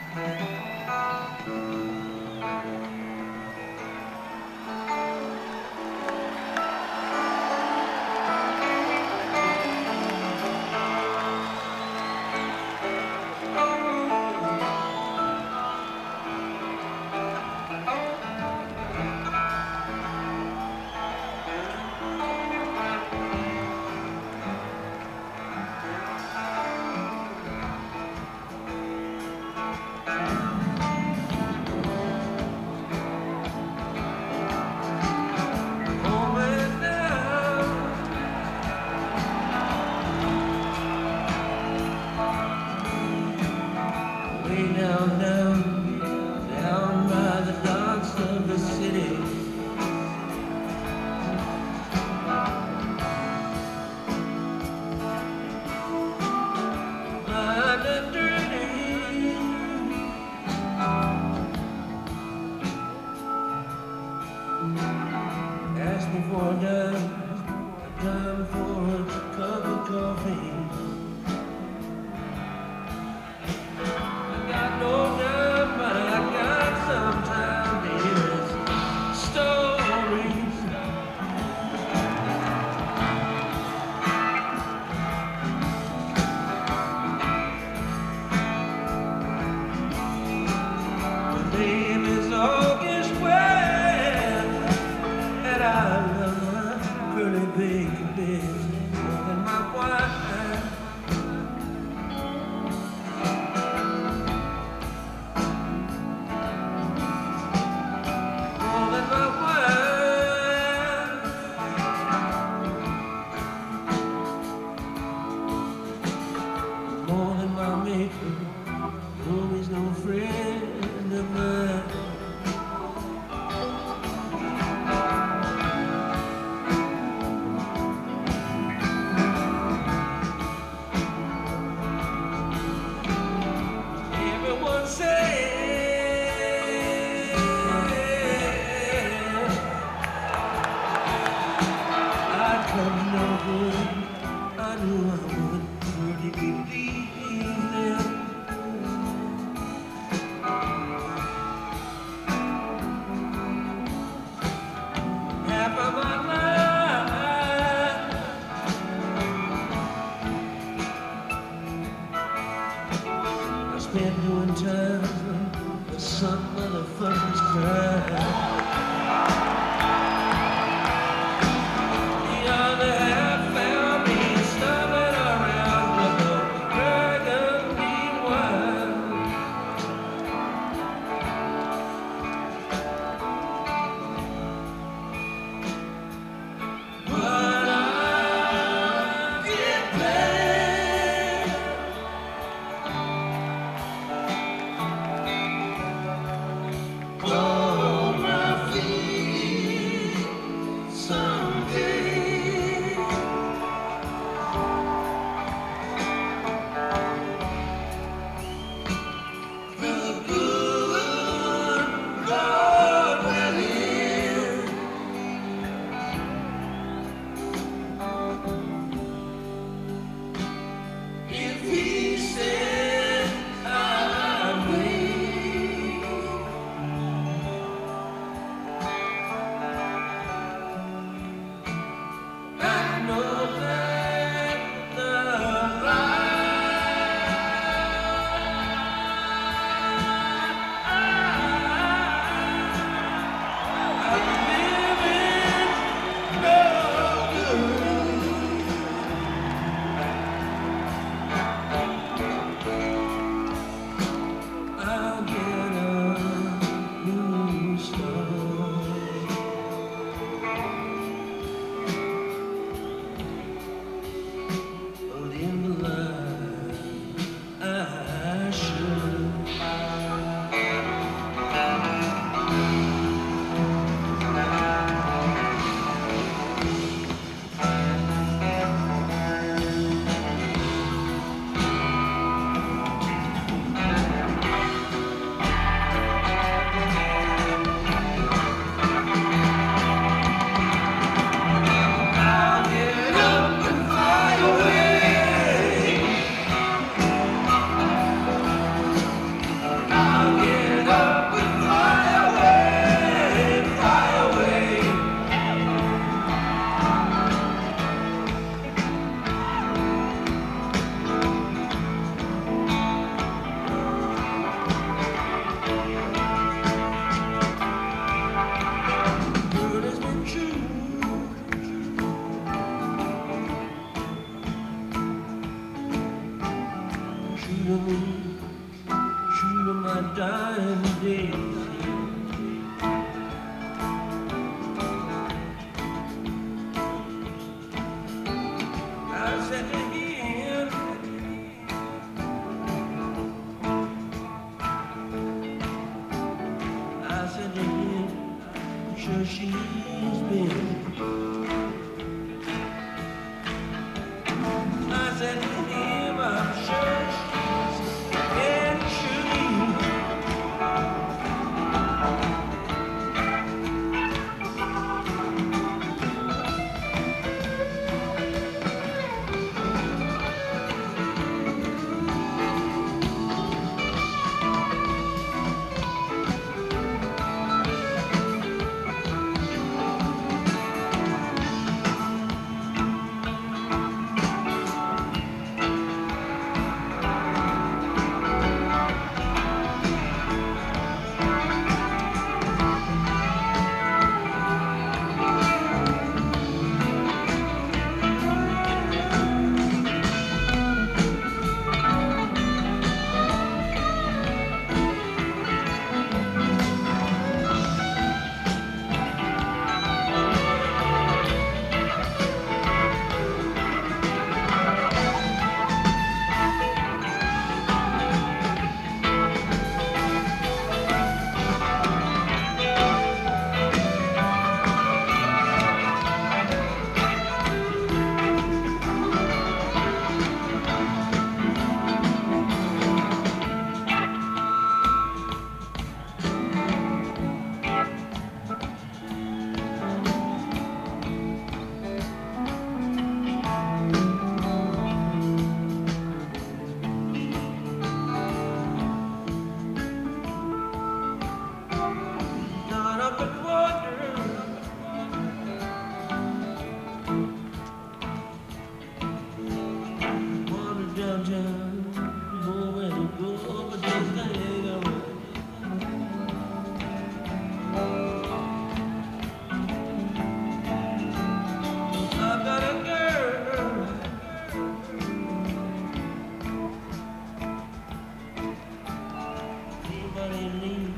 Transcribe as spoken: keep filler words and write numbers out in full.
Down, down, down by the docks of the city. Blind and dirty. Ask me for a dime, a dime for a cup of coffee. No time, but I got some time to hear his stories. My name is August West, and I love my pretty big bitch more than my wife. More than my maker, who is no friend of mine. Everyone says I'd come no good. I knew I would pretty believe them. Half of my life I spent doing time for some motherfuckers cry. The other half found me stumbling around with a burgundy wine. But I get paid for my dying days. I said to him, I said to him, I'm sure she's been. I said to him, I'm sure she's been shooting. Anybody need